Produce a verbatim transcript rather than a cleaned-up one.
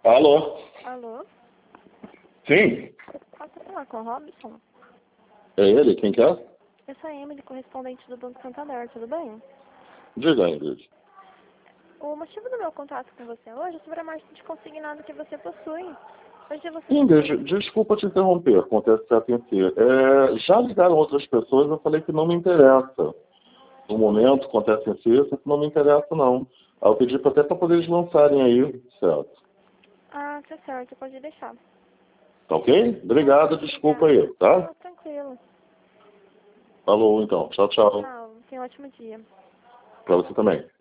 Alô? Alô? Sim? Posso falar com o Robson? É ele? Quem que é? Eu sou a Emily, correspondente do Banco Santander, tudo bem? Diga, Ingrid. O motivo do meu contato com você hoje é sobre a margem de consignado que você possui. Hoje você Ingrid, possui... desculpa te interromper com o T S A T N C. É, já ligaram outras pessoas, eu falei que não me interessa. No momento, com o T S A T N C, isso não me interessa, não. Aí eu pedi pra- até para poder eles lançarem aí, certo? Ah, tá certo, pode deixar. Tá ok? Obrigado, desculpa Obrigada. aí, tá? Não, tranquilo. Falou, então. Tchau, tchau. Tchau, tenha um ótimo dia. Pra você também.